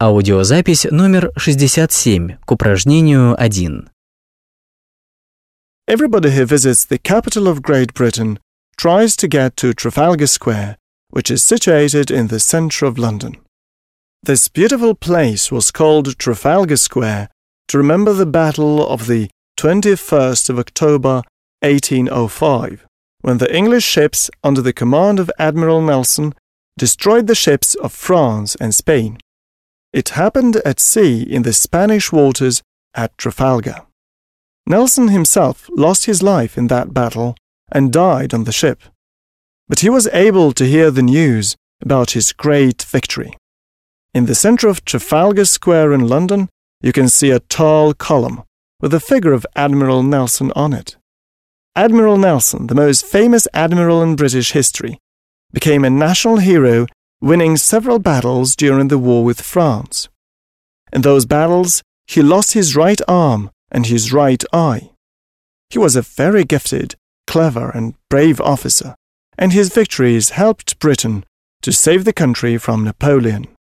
Аудиозапись номер 67 к упражнению 1. Everybody who visits the capital of Great Britain tries to get to Trafalgar Square, which is situated in the centre of London. This beautiful place was called Trafalgar Square to remember the battle of the 21st of October 1805, when the English ships under the command of Admiral Nelson destroyed the ships of France and Spain. It happened at sea in the Spanish waters at Trafalgar. Nelson himself lost his life in that battle and died on the ship, but he was able to hear the news about his great victory. In the centre of Trafalgar Square in London, you can see a tall column with the figure of Admiral Nelson on it. Admiral Nelson, the most famous admiral in British history, became a national hero, winning several battles during the war with France. In those battles, he lost his right arm and his right eye. He was a very gifted, clever and brave officer, and his victories helped Britain to save the country from Napoleon.